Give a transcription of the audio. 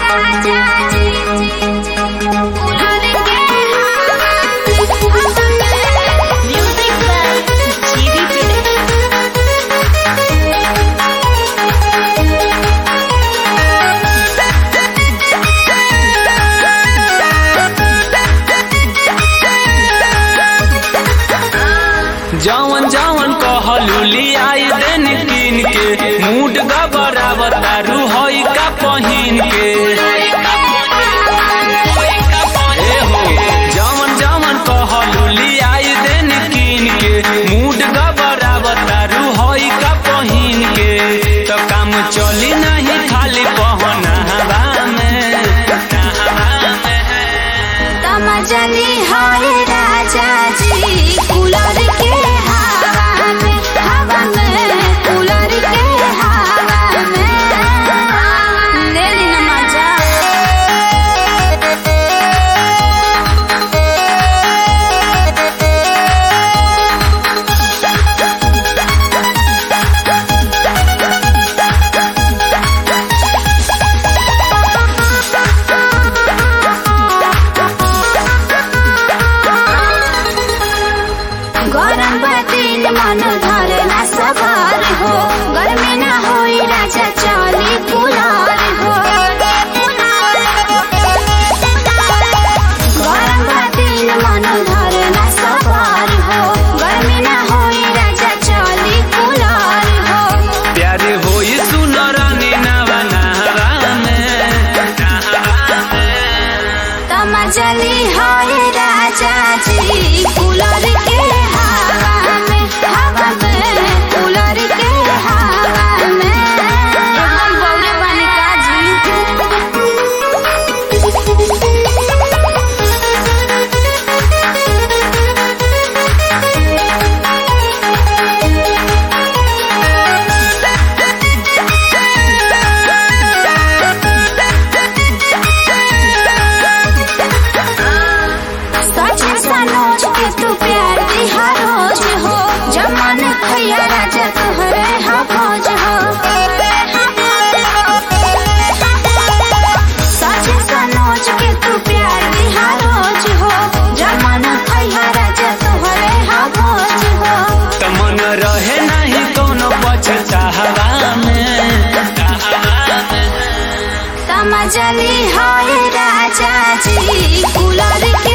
जवन जवन कहलू लियाई देन कीन के मूड गबरावतारू हई का पहिन के जवन जवन कहलू लियाई देन कीन के मूड गबरावतारू हई का पहिन के तो काम चली नहीं खाली पहनावा में तमजली हाय राजा जी कूलर के हवा में कूलर के हवा में ले लेना मजा। गरम दिन मन धरे ना सवार हो गर्मी ना होई राजा चली कूलर हो। गरम दिन मन धरे ना सवार हो गर्मी ना होई राजा चली कूलर हो। प्यारे होई सुनरानी नवा नहरा में तमजली हाय राजा जी कूलर के हवा में कूलर के हवा में एकदम बौरे बनी सनोज के तू प्यार दिहा रोज हो जमन भैया राजा तोहरे भोज हो। सच सनोज के तू प्यार दिहा रोज हो जमन भैया राजा तोहरे भोज हो। तमन रहे नहीं कोनो पछतावा में तमजली हाय राजा जी कूलर